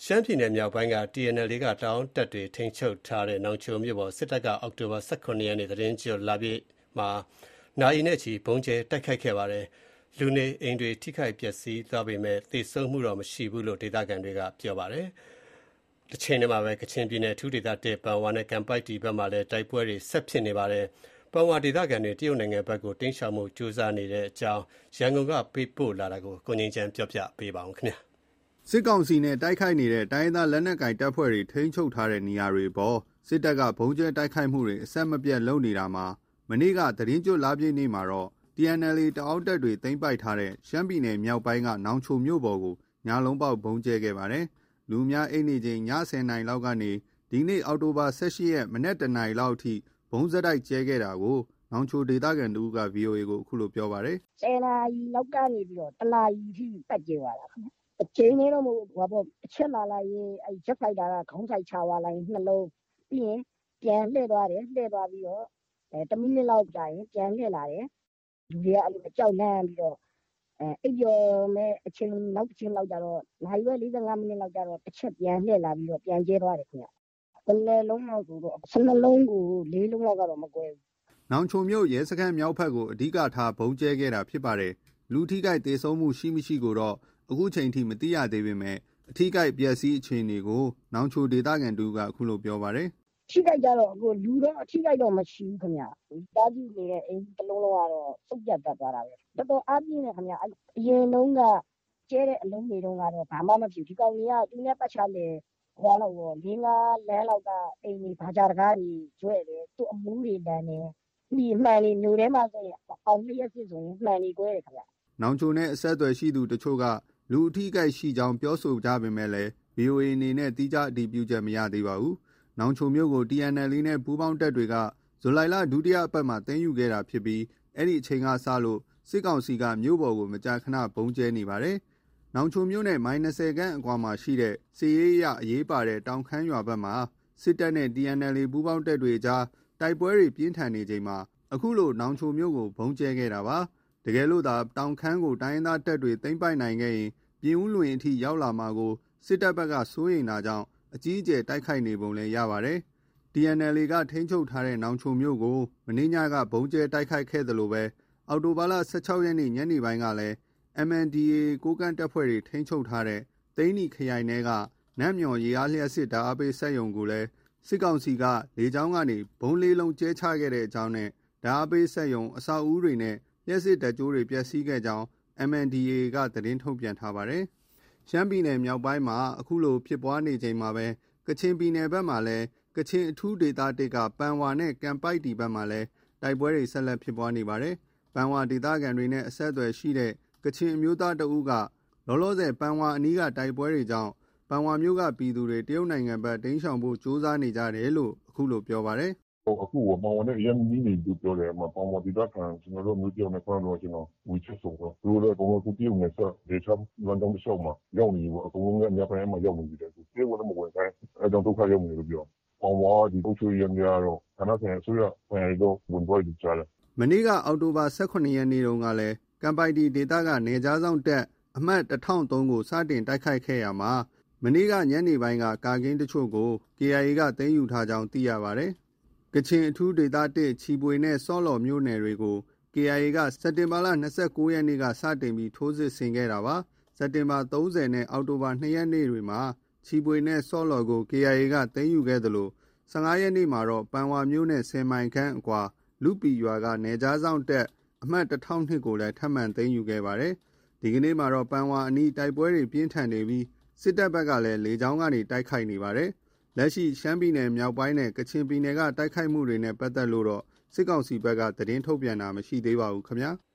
ရှမ်းပြည်နယ်မြောက်ပိုင်းက TNLA ကတအောင်းတပ်တွေထိန်းချုပ်ထားတဲ့နောင်ချိုမြို့ပေါ်စစ်တပ်ကအောက်တိုဘာ 17 ရက်နေ့သီတင်းကျွတ်လပြည့်မှာနာရီနဲ့ချီဗုံးကျဲတိုက်ခိုက်ခဲ့ပါတယ်။လူနေအိမ်တွေထိခိုက်ပျက်စီးသွားပေမဲ့သေဆုံးမှုတော့မရှိဘူးလို့ဒေသခံတွေကပြောပါတယ်။တချိန်တည်းမှာပဲကချင်ပြည်နယ်ထူးဒေသ1ပန်ဝါနဲ့ကန်ပိုက်တီဘက်မှာလည်းတိုက်ပွဲတွေဆက်ဖြစ်နေပါတယ်။ပန်ဝါဒေသခံတွေတရုတ်နိုင်ငံဘက်ကိုတိမ်းရှောင်မှုကြိုးစားနေတဲ့အကြောင်းရန်ကုန်ကပေးပို့လာတာကိုကိုငြိမ်းချမ်းပြောပြပေးပါဦးခင်ဗျာ။စစ်ကောင်စီနဲ့တိုက်ခိုက်နေတဲ့တိုင်းရင်းသားလက်နက်ကိုင်တပ်ဖွဲ့တွေထိန်းချုပ်ထားတဲ့နေရာတွေပေါ်စစ်တပ်ကဗုံးကျဲတိုက်ခိုက်မှုတွေအဆက်မပြတ်လုပ်နေတာမှာမနေ့ကသီတင်းကျွတ်လပြည့်နေ့မှာတော့ TNLA တအောင်းတပ်တွေသိမ်းပိုက်ထားတဲ့ရှမ်းပြည်နယ်မြောက်ပိုင်းကနောင်ချိုမြို့ပေါ်ကိုညလုံးပေါက်ဗုံးကျဲခဲ့ပါတယ်။လူများအိမ်နေချိန်ည10 နာရီလောက်ကနေဒီနေ့အောက်တိုဘာ18ရက်မနက်1 နာရီလောက်အထိဗုံးစက်တိုက်ကျဲခဲ့တာကိုနောင်ချိုဒေသခံတူက VOA ကိုအခုလိုပြောပါတယ်။10 နာရီလောက်ကနေပြီးတော့1 နာရီထိတက်ကျဲသွားတာခင်ဗျ။အချိန်လေးတော့မဟုတ်ဘူးအချက်လာလိုက်ရင်အဲ့ဂျက်ဖိုက်တာကခေါင်းဆိုင်ချသွားလိုက်နှလုံးပြီးရင်ပြန်လှည့်သွားတယ်လှည့်သွားပြီးတော့10 မိနစ်လောက်ကြာရင်ပြန်လှည့်လာတယ်လူတွေကအဲ့လိုကြောက်လန့်ပြီးတော့အိပ်ပျော်မဲ့အချိန်နောက်တစ်ချိန်လောက်ကြတော့နိုင်ရွယ်45 မိနစ်လောက်ကြတော့တစ်ချက်ပြန်လှည့်လာပြီးတော့ပြန်ကျဲသွားတယ်ခင်ဗျ။ဘယ်နှလုံးလောက်ဆိုတော့12 လုံးကို4 လုံးလောက်ကတော့မကွဲဘူး။နောင်ချိုမြို့ရဲစခန်းမြောက်ဘက်ကိုအဓိကထားဗုံးကျဲခဲ့တာဖြစ်ပါတယ်။လူထိခိုက်သေဆုံးမှုရှိမရှိကိုတော့အခုချိန်ထိမသိရသေးပေမဲ့အထိခိုက်ပျက်စီးအခြေအနေကိုနောင်ချိုဒေသခံတူကအခုလိုပြောပါတယ်။ထိခိုက်ကြတော့အခုလူတော့အထိခိုက်တော့မရှိဘူးခင်ဗျ။တားကြည့်နေတဲ့အိမ်တစ်လုံးလုံးကတော့စုပ်ပြတ်တတ်သွားတာပဲ။တော်တော်အားပြင်းနေခင်ဗျ။အရင်တုန်းကကျဲတဲ့အလုံးတွေတုန်းကတော့ဘာမှမဖြစ်ဘူး။ဒီကောင်ကြီးကသူနဲ့ပတ်ချလေဟောတော့4-5 လမ်းလောက်ကအိမ်ကြီးဘာကြတကားကြီးကျွဲတယ်သူ့အမူးတွေတန်းတယ်။ဒီမှန်လေးမျိုးထဲမှာဆိုရင်အောင်လျက်စစ်ဆိုရင်မှန်လေးကွဲတယ်ခင်ဗျ။နောင်ချိုနဲ့အဆက်အသွယ်ရှိသူတချို့ကလူအထိကိရှိကြောင်းပြောဆိုကြပေမဲ့လည်း VOA အနေနဲ့တိကျအတည်ပြုချက်မရသေးပါဘူး။နောင်ချိုမြို့ကို TNLA နဲ့ပူးပေါင်းတပ်တွေကဇူလိုင်လဒုတိယအပတ်မှာသိမ်းယူခဲ့တာဖြစ်ပြီးအဲ့ဒီအချိန်ကစလို့စစ်ကောင်စီကမြို့ပေါ်ကိုမကြာခဏဗုံးကျဲနေပါတယ်။နောင်ချိုမြို့နဲ့မိုင်20ခန့်အကွာမှာရှိတဲ့စီရေးရအရေးပါတဲ့တောင်ခမ်းရွာဘက်မှာစစ်တပ်နဲ့ TNLA ပူးပေါင်းတပ်တွေကြားတိုက်ပွဲတွေပြင်းထန်နေချိန်မှာအခုလိုနောင်ချိုမြို့ကိုဗုံးကျဲခဲ့တာပါ။တကယ်လို့သာတောင်ခမ်းကိုတိုင်းရင်းသားတပ်တွေသိမ်းပိုက်နိုင်ခဲ့ရင်ပြင်ဦးလွင်အထိရောက်လာမှာကိုစစ်တပ်ဘက်ကစိုးရိမ်တာကြောင့်အကြီးအကျယ်တိုက်ခိုက်နေပုံလည်းရပါတယ်။ TNLA ကထိန်းချုပ်ထားတဲ့နောင်ချိုမြို့ကိုမနေ့ညကဗုံးကျဲတိုက်ခိုက်ခဲ့သလိုပဲအောက်တိုဘာလ16 ရက်နေ့ညနေပိုင်းကလည်း MNDAA ကိုးကန့်တပ်ဖွဲ့တွေထိန်းချုပ်ထားတဲ့သိန်းနီခရိုင်ထဲကနတ်မြော်ရေအားလျှပ်စစ်ဓာတ်အားပေးစက်ရုံကိုလည်းစစ်ကောင်စီကလေကြောင်းကနေဗုံး 4 လုံးကျဲချခဲ့တဲ့အကြောင်းနဲ့ဓာတ်အားပေးစက်ရုံအဆောက်အဦတွေနဲ့လျှပ်စစ်ဓာတ်ကြိုးတွေပျက်စီးခဲ့ကြောင်း MNDAA ကသတင်းထုတ်ပြန်ထားပါတယ်။ရှမ်းပြည်နယ်မြောက်ပိုင်းမှာအခုလိုဖြစ်ပွားနေချိန်မှာပဲကချင်ပြည်နယ်ဘက်မှာလည်းကချင်အထူးဒေသ1ကပန်ဝါနဲ့ကန်ပိုက်တီဘက်မှာလည်းတိုက်ပွဲတွေဆက်လက်ဖြစ်ပွားနေပါတယ်။ပန်ဝါဒေသခံတွေနဲ့အဆက်အသွယ်ရှိတဲ့ကချင်အမျိုးသားတဦးကလောလောဆယ်ပန်ဝါအနီးကတိုက်ပွဲတွေကြောင့်ပန်ဝါမြို့ကပြည်သူတွေတရုတ်နိုင်ငံဘက်တိမ်းရှောင်ဖို့ကြိုးစားနေကြတယ်လို့အခုလိုပြောပါတယ်။အခုပန်ဝါနဲ့အရင်နီးနေလို့ပြောတယ်ပန်ဝါဒေသခံကျွန်တော်တို့မျိုးပြောင်းနဲ့ဖမ်းတော့ကျွန်တော်ဝီချစ်ဆိုတော့သူတို့လည်းအကုန်လုံးအခုတရုတ်နယ်စပ်ဒေသလမ်းကြောင်းတစ်လျှောက်မှာရောက်နေပြီပေါ့အကုန်လုံးလည်းအများပိုင်းမှာရောက်နေပြီတဲ့တရုတ်ကလည်းမဝင်ခိုင်းအဲကြောင့်ဒုက္ခရောက်နေလို့ပြောပန်ဝါဒီအုပ်ချုပ်ရေးများတော့ဌာနဆိုင်ရာအစိုးရဝင်ရီတော့ဝင်သွားပြီကြားတယ်မနေ့ကအောက်တိုဘာ18 ရက်နေ့တုန်းကလည်းကန်ပိုက်တီဒေသကနေကြားဆောင်တက်အမှတ်1003ကိုစတင်တိုက်ခိုက်ခဲ့ရမှာမနေ့ကညနေပိုင်းကကာကင်းတချို့ကို KIA ကသိမ်းယူထားကြောင်းသိရပါတယ်။ကချင်အထူးဒေသ1ချီပွေနဲ့စော့လော်မြို့နယ်တွေကို KIA ကစက်တင်ဘာလ29 ရက်နေ့ကစတင်ပြီးထိုးစစ်ဆင်ခဲ့တာပါ။စက်တင်ဘာ30နဲ့အောက်တိုဘာ2 ရက်နေ့တွေမှာချီပွေနဲ့စော့လော်ကို KIA ကသိမ်းယူခဲ့သလို15 ရက်နေ့မှာတော့ပန်ဝါမြို့နဲ့10 မိုင်ခန့်အကွာလူပီရွာကနေကြားဆောင်တက်အမှတ်1002ကိုလည်းထပ်မံသိမ်းယူခဲ့ပါတယ်။ဒီကနေ့မှာတော့ပန်ဝါအနီးတိုက်ပွဲတွေပြင်းထန်နေပြီးစစ်တပ်ဘက်ကလည်းလေကြောင်းကနေတိုက်ခိုက်နေပါတယ်။လက်ရှိရှမ်းပြည်နယ်မြောက်ပိုင်းနဲ့ကချင်ပြည်နယ်ကတိုက်ခိုက်မှုတွေနဲ့ပတ်သက်လို့တော့စစ်ကောင်စီဘက်ကသတင်းထုတ်ပြန်တာမရှိသေးပါဘူးခင်ဗျာ။